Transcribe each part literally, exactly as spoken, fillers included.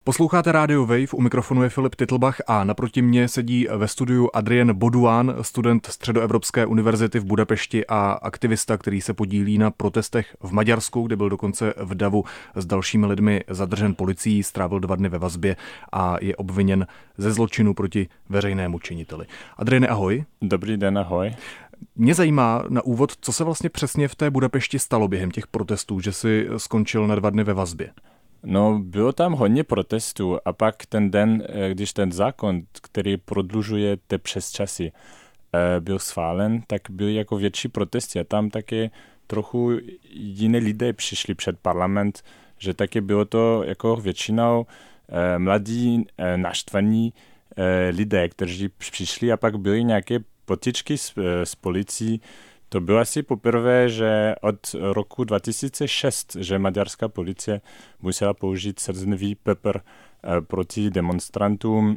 Posloucháte Radio Wave, u mikrofonu je Filip Titlbach a naproti mně sedí ve studiu Adrien Boduán, student Středoevropské univerzity v Budapešti a aktivista, který se podílí na protestech v Maďarsku, kde byl dokonce v davu s dalšími lidmi zadržen policií, strávil dva dny ve vazbě a je obviněn ze zločinu proti veřejnému činiteli. Adriene, ahoj. Dobrý den, ahoj. Mě zajímá na úvod, co se vlastně přesně v té Budapešti stalo během těch protestů, že jsi skončil na dva dny ve vazbě. No, bylo tam hodně protestů a pak ten den, když ten zákon, který prodlužuje ty přesčasy, byl schválen, tak byly jako větší protesty a tam taky trochu jiné lidé přišli před parlament, že taky bylo to jako většinou mladí, naštvaní lidé, kteří přišli a pak byly nějaké potičky s, s policií. To bylo asi poprvé, že od roku dva tisíce šest, že maďarská policie musela použít slznivý pepr proti demonstrantům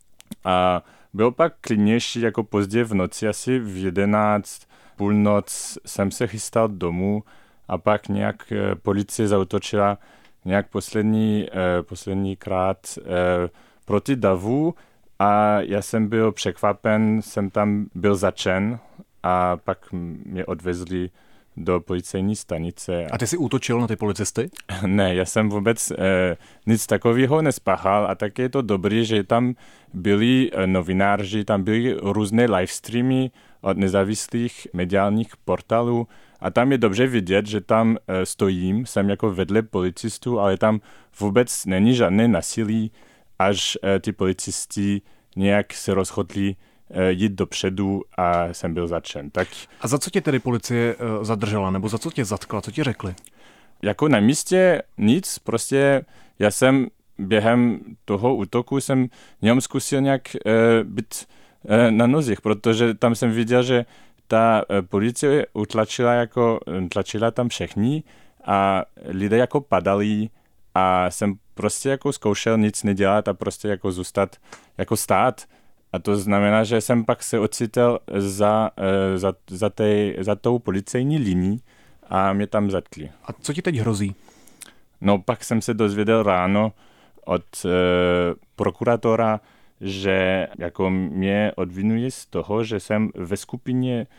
a bylo pak klidnější, jako pozdě v noci, asi v jedenáct, půlnoc jsem se chystal domů a pak nějak policie zaútočila nějak poslední, poslední krát proti davu a já jsem byl překvapen, jsem tam byl začen a pak mě odvezli do policejní stanice. A ty jsi útočil na ty policisty? Ne, já jsem vůbec eh, nic takového nespáchal a tak je to dobrý, že tam byli eh, novináři, tam byly různé livestreamy od nezávislých mediálních portálů a tam je dobře vidět, že tam eh, stojím, jsem jako vedle policistů, ale tam vůbec není žádné násilí, až eh, ty policisti nějak se rozhodli jít dopředu a jsem byl začen. Tak... A za co tě tedy policie zadržela, nebo za co tě zatkla, co ti řekli? Jako na místě nic, prostě já jsem během toho útoku jsem jenom zkusil nějak uh, být uh, na nozích, protože tam jsem viděl, že ta uh, policie utlačila, jako, tlačila tam všechny a lidé jako padali a jsem prostě jako zkoušel nic nedělat a prostě jako zůstat, jako stát. A to znamená, že jsem pak se ocitl za, za, za, tej, za tou policejní linií a mě tam zatkli. A co ti teď hrozí? No pak jsem se dozvěděl ráno od e, prokurátora, že jako mě odvinuje z toho, že jsem ve skupině e,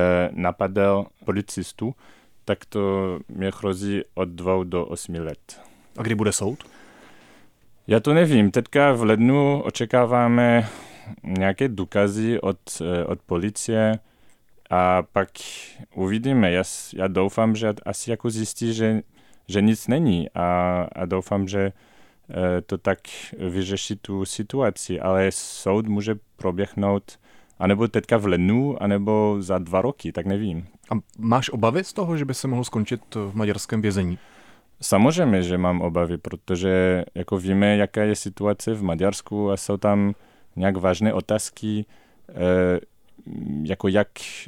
napadl policistu, tak to mě hrozí od dvou do osmi let. A kdy bude soud? Já to nevím. Teďka v lednu očekáváme nějaké důkazy od, od policie a pak uvidíme. Já, já doufám, že asi jako zjistí, že, že nic není a, a doufám, že to tak vyřeší tu situaci, ale soud může proběhnout anebo teďka v lednu, anebo za dva roky, tak nevím. A máš obavy z toho, že by se mohl skončit v maďarském vězení? Samozřejmě, že mám obavy, protože jako víme, jaká je situace v Maďarsku a jsou tam nějak vážné otázky, e, jako jak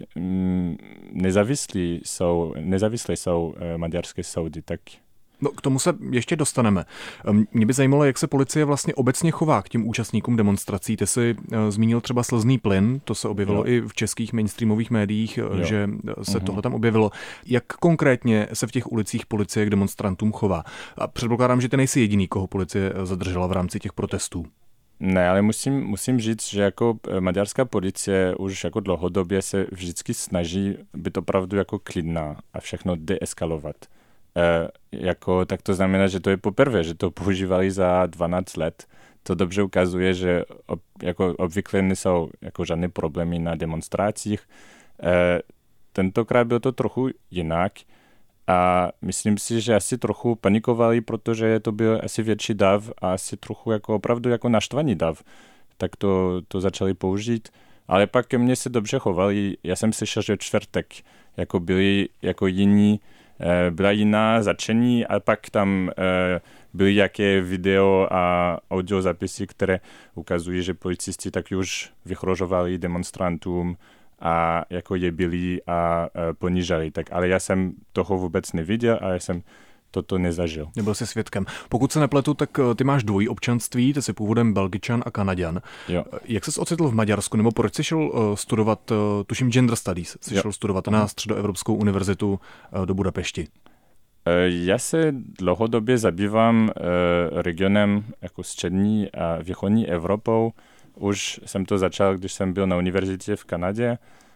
m, nezávislí jsou, nezávislé jsou e, maďarské soudy, tak... No, k tomu se ještě dostaneme. Mě by zajímalo, jak se policie vlastně obecně chová k těm účastníkům demonstrací. Ty jsi zmínil třeba slzný plyn, to se objevilo jo. i v českých mainstreamových médiích, jo. že se uh-huh. tohle tam objevilo. Jak konkrétně se v těch ulicích policie k demonstrantům chová? A předpokládám, že ty nejsi jediný, koho policie zadržela v rámci těch protestů. Ne, ale musím, musím říct, že jako maďarská policie už jako dlouhodobě se vždycky snaží být opravdu jako klidná a všechno deeskalovat. E, jako, tak to znamená, že to je poprvé, že to používali za dvanáct let. To dobře ukazuje, že ob, jako obvykle nejsou jako žádné problémy na demonstracích. E, tentokrát bylo to trochu jinak a myslím si, že asi trochu panikovali, protože to byl asi větší dav a asi trochu jako opravdu jako naštvaný dav. Tak to, to začali použít. Ale pak ke mně se dobře chovali. Já jsem slyšel, že čtvrtek jako byli jako jiní, byla jiná začení a pak tam byly jaké video a audio zapisy, které ukazují, že policisti taky už vyhrožovali demonstrantům a jako je byli a ponížali. Tak, ale já jsem toho vůbec neviděl a já jsem toto nezažil. Nebyl jsi svědkem. Pokud se nepletu, tak ty máš dvojí občanství, ty jsi původem Belgičan a Kanaďan. Jo. Jak ses ocitl v Maďarsku, nebo proč jsi šel studovat, tuším Gender Studies, jsi jo. šel studovat na Středoevropskou univerzitu do Budapešti? Já se dlouhodobě zabývám regionem jako střední a východní Evropou. Už jsem to začal, když jsem byl na univerzitě v Kanadě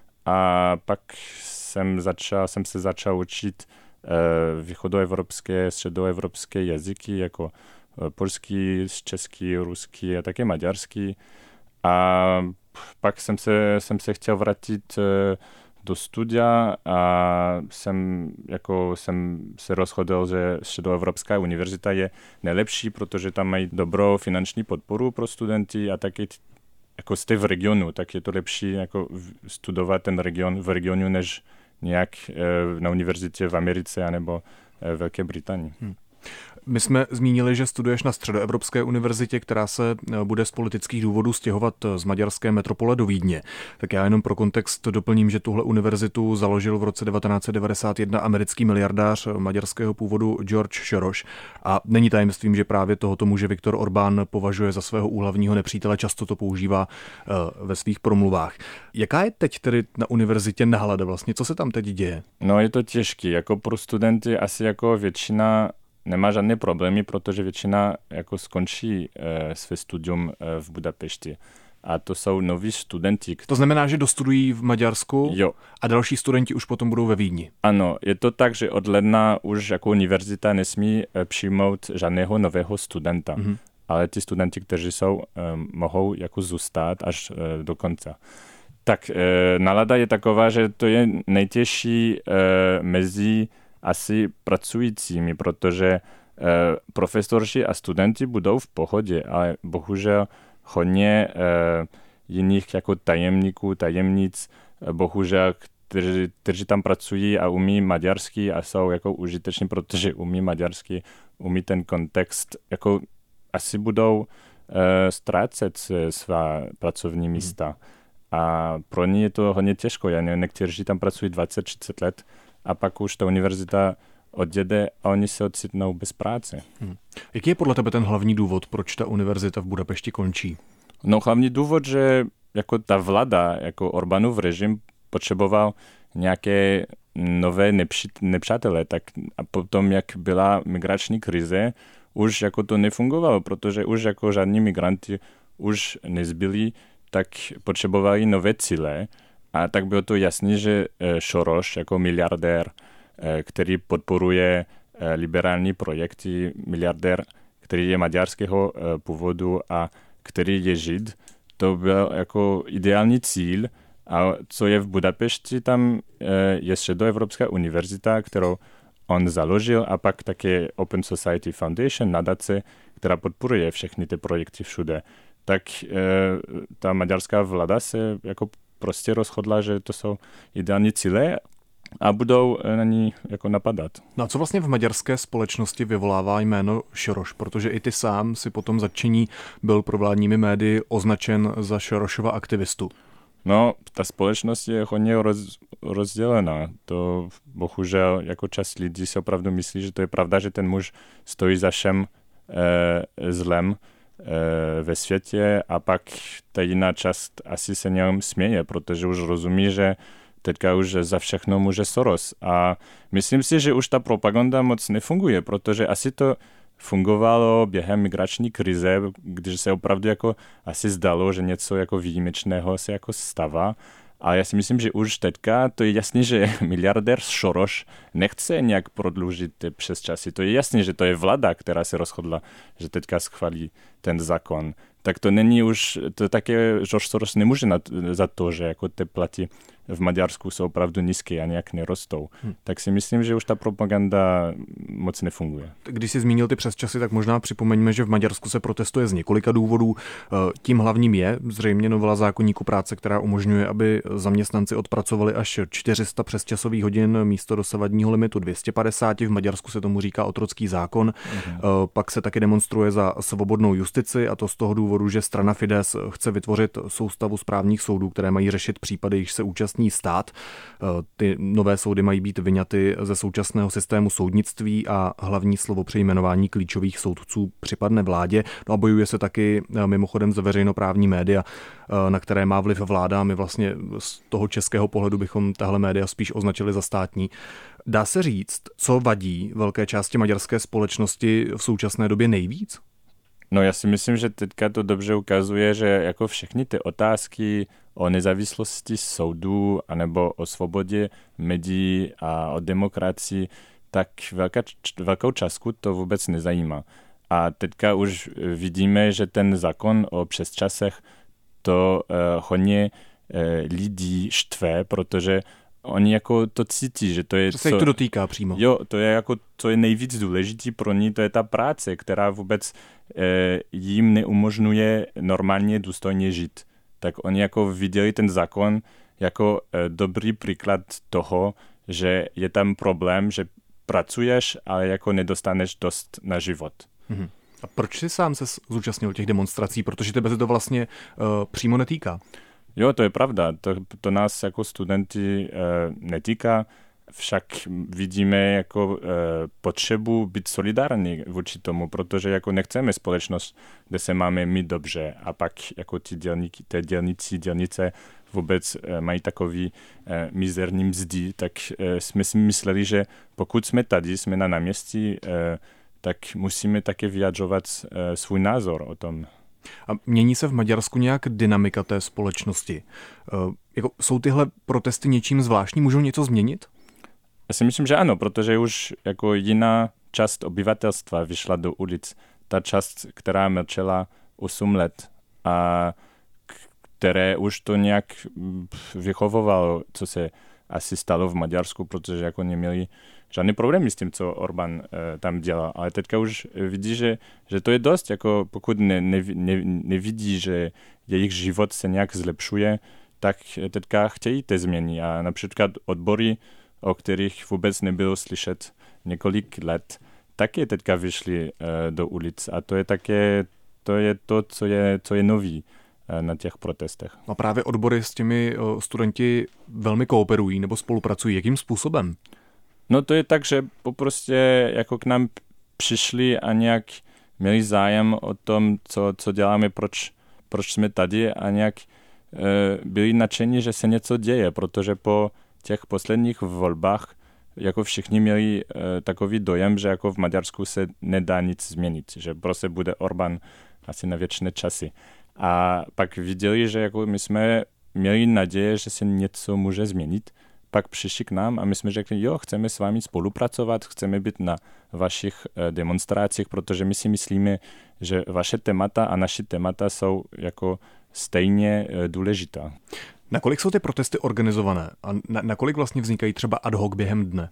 a pak jsem, začal, jsem se začal učit východoevropské, středoevropské jazyky, jako polský, český, ruský a také maďarský. A pak jsem se, jsem se chtěl vrátit do studia a jsem, jako jsem se rozhodl, že Středoevropská univerzita je nejlepší, protože tam mají dobrou finanční podporu pro studenty a taky jako jste v regionu, tak je to lepší jako studovat ten region v regionu, než nějak na univerzitě v Americe anebo Velké Británii. Hmm. My jsme zmínili, že studuješ na Středoevropské univerzitě, která se bude z politických důvodů stěhovat z maďarské metropole do Vídně. Tak já jenom pro kontext doplním, že tuhle univerzitu založil v roce devatenáct set devadesát jedna americký miliardář maďarského původu George Soros. A není tajemstvím, že právě tohoto muže Viktor Orbán považuje za svého úhlavního nepřítele, často to používá ve svých promluvách. Jaká je teď tedy na univerzitě nálada vlastně? Co se tam teď děje? No je to těžké. Jako pro studenty asi jako většina nemá žádné problémy, protože většina jako skončí e, své studium e, v Budapešti. A to jsou noví studenti. To znamená, že dostudují v Maďarsku jo. A další studenti už potom budou ve Vídni. Ano, je to tak, že od ledna už jako univerzita nesmí e, přijmout žádného nového studenta. Mm-hmm. Ale ti studenti, kteří jsou, e, mohou jako zůstat až e, do konce. Tak e, nálada je taková, že to je nejtěžší e, mezi asi pracujícími, protože e, profesoři a studenti budou v pohodě, ale bohužel hodně e, jiných jako tajemníků, tajemnic, bohužel, kteří, kteří tam pracují a umí maďarsky a jsou jako užiteční, protože umí maďarsky, umí ten kontext, jako asi budou e, ztrácet svá pracovní místa. Hmm. A pro ně je to hodně těžko. Já nevím, někteří tam pracují dvacet třicet let, a pak už ta univerzita odjede a oni se ocitnou bez práce. Hmm. Jaký je podle tebe ten hlavní důvod, proč ta univerzita v Budapešti končí? No hlavní důvod, že jako ta vláda, jako Orbánův režim potřeboval nějaké nové nepřátelé, tak a potom, jak byla migrační krize, už jako to nefungovalo, protože už jako žádní migranti už nezbyli, tak potřebovali nové cíle. A tak bylo to jasné, že Soros jako miliardér, který podporuje liberální projekty, miliardér, který je maďarského původu a který je Žid, to byl jako ideální cíl. A co je v Budapešti, tam je Středoevropská univerzita, kterou on založil, a pak také Open Society Foundation, nadace, která podporuje všechny ty projekty všude. Tak ta maďarská vláda se jako prostě rozhodla, že to jsou ideální cíle a budou na ní jako napadat. No a co vlastně v maďarské společnosti vyvolává jméno Soros? Protože i ty sám si potom zatčení byl provládními médii označen za Sorosova aktivistu. No, ta společnost je hodně roz, rozdělená. To bohužel jako část lidí si opravdu myslí, že to je pravda, že ten muž stojí za všem eh, zlem ve světě, a pak ta jiná část asi se něm směje, protože už rozumí, že teďka už za všechno může Soros. A myslím si, že už ta propaganda moc nefunguje, protože asi to fungovalo během migrační krize, když se opravdu jako asi zdalo, že něco jako výjimečného se jako stává. A já si myslím, že už teďka to je jasný, že miliardér Soros nechce nějak prodloužit přes časy. To je jasný, že to je vláda, která se rozhodla, že teďka schválí ten zákon. Tak to není už, to také George Soros nemůže na, za to, že jako ty platy v Maďarsku jsou opravdu nízké a nějak nerostou. Hmm. Tak si myslím, že už ta propaganda moc nefunguje. Když jsi zmínil ty přesčasy, tak možná připomeňme, že v Maďarsku se protestuje z několika důvodů. Tím hlavním je zřejmě novela zákoníku práce, která umožňuje, aby zaměstnanci odpracovali až čtyři sta přesčasových hodin místo dosavadního limitu dvě stě padesát. V Maďarsku se tomu říká otrocký zákon. Hmm. Pak se taky demonstruje za svobodnou justici, a to z toho důvodu, že strana Fidesz chce vytvořit soustavu správních soudů, které mají řešit případy, jichž se účastní stát. Ty nové soudy mají být vyňaty ze současného systému soudnictví a hlavní slovo při jmenování klíčových soudců připadne vládě. No a bojuje se taky mimochodem za veřejnoprávní média, na které má vliv vláda. My vlastně z toho českého pohledu bychom tahle média spíš označili za státní. Dá se říct, co vadí velké části maďarské společnosti v současné době nejvíc? No já si myslím, že teďka to dobře ukazuje, že jako všechny ty otázky o nezávislosti soudů anebo o svobodě médií a o demokracii, tak velká, velkou částku to vůbec nezajímá. A teďka už vidíme, že ten zákon o přesčasech to uh, hodně uh, lidí štve, protože oni jako to cítí, že to je... To se jich to dotýká přímo. Jo, to je jako, co je nejvíc důležitý pro ní, to je ta práce, která vůbec eh, jim neumožňuje normálně důstojně žít. Tak oni jako viděli ten zákon jako eh, dobrý příklad toho, že je tam problém, že pracuješ, ale jako nedostaneš dost na život. Mhm. A proč jsi sám se zúčastnil těch demonstrací? Protože tebe se to vlastně uh, přímo netýká. Jo, to je pravda. To, to nás jako studenti e, netýká, však vidíme jako e, potřebu být solidární vůči tomu, protože jako nechceme společnost, kde se máme my dobře a pak jako ti dělníky, ty dělníci, dělnice vůbec e, mají takový e, mizerný mzdy, tak e, jsme si mysleli, že pokud jsme tady, jsme na náměstí, e, tak musíme také vyjadřovat e, svůj názor o tom. A mění se v Maďarsku nějak dynamika té společnosti? E, jako, jsou tyhle protesty něčím zvláštní? Můžou něco změnit? Já si myslím, že ano, protože už jako jiná část obyvatelstva vyšla do ulic. Ta část, která mlčela osm let a které už to nějak vychovovalo, co se asi stalo v Maďarsku, protože jako neměli žádný problémy s tím, co Orbán e, tam dělá. Ale teďka už vidí, že, že to je dost, jako pokud ne, ne, ne, nevidí, že jejich život se nějak zlepšuje, tak teďka chtějí ty změny. A například odbory, o kterých vůbec nebylo slyšet několik let, taky teďka vyšli e, do ulic. A to je také to, je to co, je, co je nový e, na těch protestech. A právě odbory s těmi o, studenti velmi kooperují nebo spolupracují. Jakým způsobem? No to je tak, že prostě jako k nám přišli a nějak měli zájem o tom, co, co děláme, proč, proč jsme tady a nějak e, byli nadšení, že se něco děje, protože po těch posledních volbách jako všichni měli e, takový dojem, že jako v Maďarsku se nedá nic změnit, že prostě bude Orbán asi na věčné časy. A pak viděli, že jako my jsme měli naděje, že se něco může změnit. Pak přišli k nám a my jsme řekli, jo, chceme s vámi spolupracovat, chceme být na vašich demonstracích, protože my si myslíme, že vaše témata a naše témata jsou jako stejně důležitá. Nakolik jsou ty protesty organizované a na, nakolik vlastně vznikají třeba ad hoc během dne?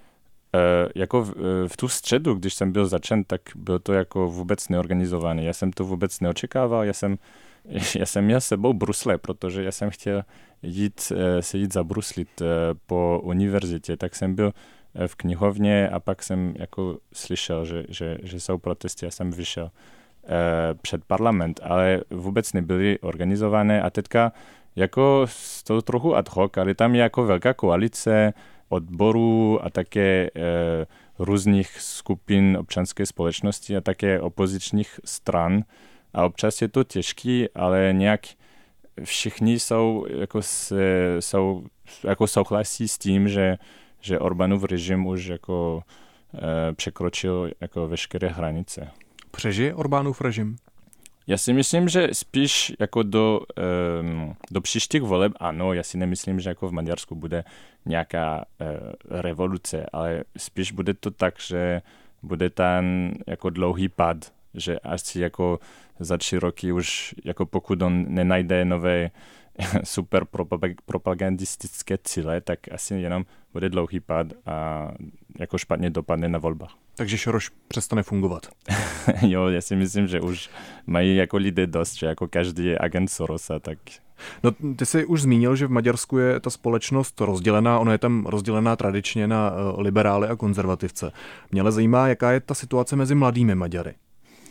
E, jako v, v tu středu, když jsem byl začen, tak bylo to jako vůbec neorganizované. Já jsem to vůbec neočekával, já jsem Já jsem měl s sebou brusle, protože já jsem chtěl jít, se jít zabruslit po univerzitě, tak jsem byl v knihovně a pak jsem jako slyšel, že, že, že jsou protesty, já jsem vyšel před parlament, ale vůbec nebyly organizované a teďka jako to trochu ad hoc, ale tam je jako velká koalice odborů a také různých skupin občanské společnosti a také opozičních stran. A občas je to těžký, ale nějak všichni jsou jako, se, jsou, jako souhlasí s tím, že, že Orbánův režim už jako e, překročil jako veškeré hranice. Přežije Orbánův režim? Já si myslím, že spíš jako do, e, do příštích voleb ano, já si nemyslím, že jako v Maďarsku bude nějaká e, revoluce, ale spíš bude to tak, že bude tam jako dlouhý pad, že asi jako za tři roky už, jako pokud on nenajde nové super propagandistické cíle, tak asi jenom bude dlouhý pad a jako špatně dopadne na volbách. Takže Soros přestane fungovat. Jo, já si myslím, že už mají jako lidé dost, že jako každý je agent Sorosa, tak... No, ty jsi už zmínil, že v Maďarsku je ta společnost rozdělená, ona je tam rozdělená tradičně na liberály a konzervativce. Mě ale zajímá, jaká je ta situace mezi mladými Maďary.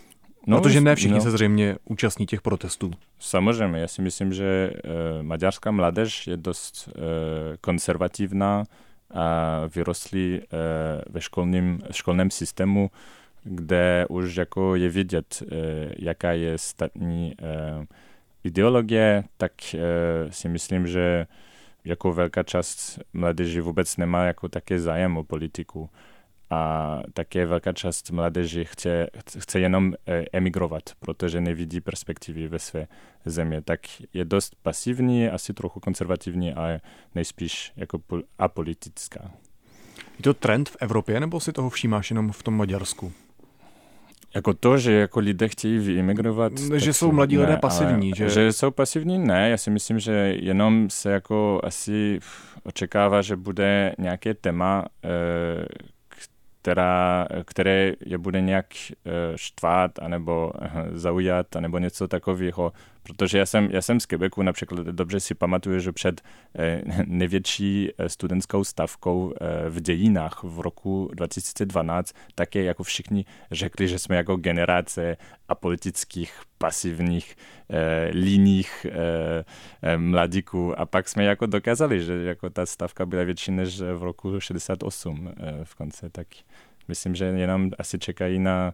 No, protože ne všichni no. se zřejmě účastní těch protestů. Samozřejmě, já si myslím, že uh, maďarská mládež je dost uh, konzervativná a vyrostli uh, ve školním, školném systému, kde už jako je vidět, uh, jaká je státní uh, ideologie, tak uh, si myslím, že jako velká část mládeže vůbec nemá jako také zájem o politiku. A také velká část mládeže chce, chce jenom emigrovat, protože nevidí perspektivy ve své země. Tak je dost pasivní, asi trochu konzervativní, ale nejspíš jako apolitická. Je to trend v Evropě, nebo si toho všímáš jenom v tom Maďarsku? Jako to, že jako lidé chtějí vyemigrovat. Že jsou mladí lidé pasivní. Že... že jsou pasivní, ne. Já si myslím, že jenom se jako asi očekává, že bude nějaké téma, eh, která, které je bude nějak štvát, anebo zaujat, anebo něco takového. Protože já jsem, já jsem z Quebecu, například dobře si pamatuju, že před největší studentskou stavkou v dějinách v roku dva tisíce dvanáct také jako všichni řekli, že jsme jako generace apolitických, pasivních, eh, líných eh, mladíků. A pak jsme jako dokázali, že jako ta stavka byla větší než v roku šedesát osm eh, v konce. Tak myslím, že jenom asi čekají na,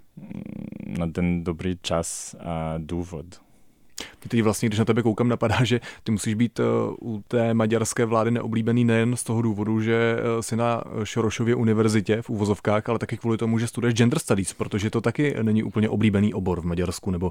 na ten dobrý čas a důvod. Teď vlastně, když na tebe koukám, napadá, že ty musíš být u té maďarské vlády neoblíbený nejen z toho důvodu, že jsi na Šorošově univerzitě v úvozovkách, ale taky kvůli tomu, že studuješ gender studies, protože to taky není úplně oblíbený obor v Maďarsku nebo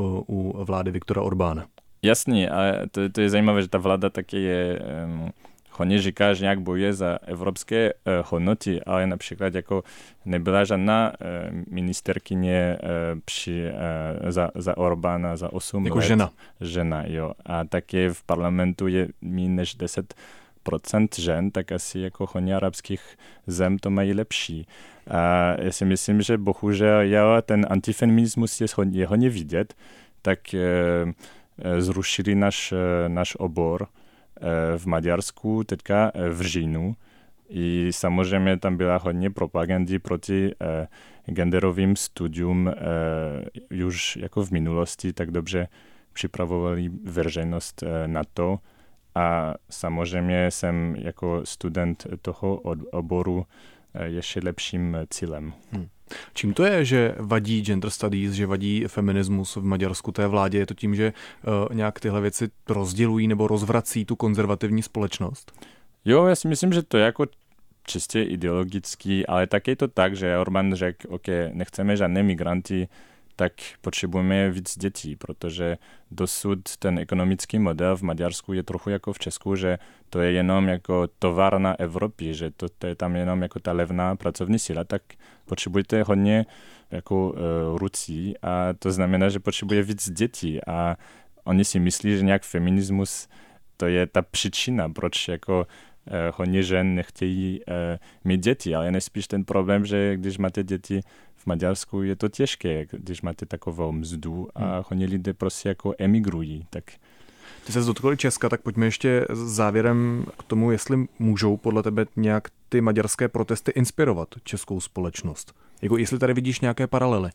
u vlády Viktora Orbána. Jasně, ale to, to je zajímavé, že ta vláda taky je... Um... Hodně říká, že nějak bojuje za evropské uh, hodnoty, ale například jako nebyla žádná uh, ministerkyně uh, při, uh, za, za Orbána za osm jako let. Jako žena. Žena, jo. A taky v parlamentu je méně než deset procent žen, tak asi jako hodně arabských zem to mají lepší. A já si myslím, že bohužel jo, ten antifeminismus je hodně, je hodně vidět, tak uh, zrušili náš, uh, náš obor v Maďarsku teďka v říjnu. I samozřejmě tam byla hodně propagandy proti eh, genderovým studium eh, už jako v minulosti, tak dobře připravovali veřejnost eh, na to. A samozřejmě jsem jako student toho oboru eh, ještě lepším cílem. Hmm. Čím to je, že vadí gender studies, že vadí feminismus v Maďarsku té vládě? Je to tím, že uh, nějak tyhle věci rozdělují nebo rozvrací tu konzervativní společnost? Jo, já si myslím, že to je jako čistě ideologický, ale taky je to tak, že Orbán řekl, OK, nechceme žádné migranty, tak potřebujeme víc dětí, protože dosud ten ekonomický model v Maďarsku je trochu jako v Česku, že to je jenom jako továrna Evropy, že to, to je tam jenom jako ta levná pracovní síla, tak potřebujete hodně jako uh, rucí a to znamená, že potřebuje víc dětí a oni si myslí, že nějak feminismus to je ta příčina, proč jako uh, hodně žen nechtějí uh, mít děti, ale nespíš ten problém, že když máte děti v Maďarsku, je to těžké, když máte takovou mzdu a hmm. hodně lidé prostě jako emigrují. Tak... Ty se dotkl Česka, tak pojďme ještě závěrem k tomu, jestli můžou podle tebe nějak ty maďarské protesty inspirovat českou společnost. Jako jestli tady vidíš nějaké paralely?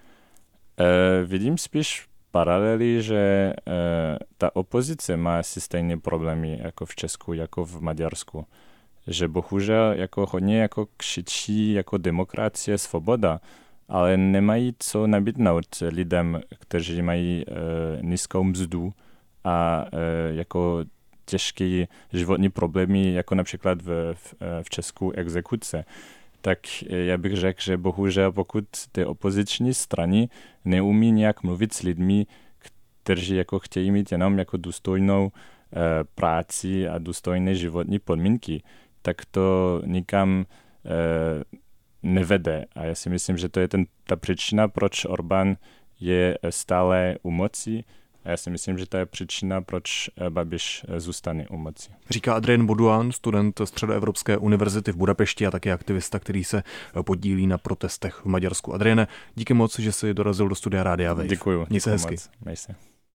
E, vidím spíš paralely, že e, ta opozice má asi stejné problémy jako v Česku, jako v Maďarsku. Že bohužel jako hodně jako křičí jako demokracie, svoboda, ale nemají co nabídnout lidem, kteří mají e, nízkou mzdu a e, jako těžké životní problémy, jako například v, v, v Česku exekuce. Tak já bych řekl, že bohužel pokud ty opoziční strany neumí nějak mluvit s lidmi, kteří jako chtějí mít jenom jako důstojnou e, práci a důstojné životní podmínky, tak to nikam e, nevede. A já si myslím, že to je ten, ta příčina, proč Orbán je stále u moci. A já si myslím, že to je příčina, proč Babiš zůstane u moci. Říká Adrien Boduán, student Středoevropské univerzity v Budapešti a také aktivista, který se podílí na protestech v Maďarsku. Adriene, díky moc, že jsi dorazil do studia Rádia Wave. Děkuju. Měj se hezky. Měj se.